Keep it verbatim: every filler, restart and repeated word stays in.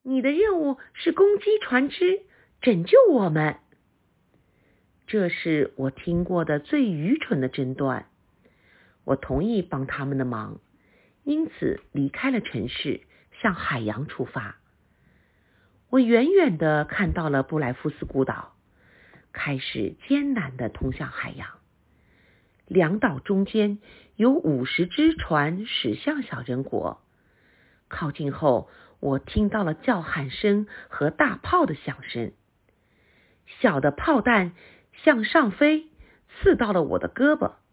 你的任务是攻击船只，拯救我们。这是我听过的最愚蠢的诊断。我同意帮他们的忙，因此离开了城市，向海洋出发。我远远地看到了布莱夫斯孤岛，开始艰难地通向海洋。两岛中间有五十只船驶向小人国。靠近后，我听到了叫喊声和大炮的响声。小的炮弹向上飞，刺到了我的胳膊。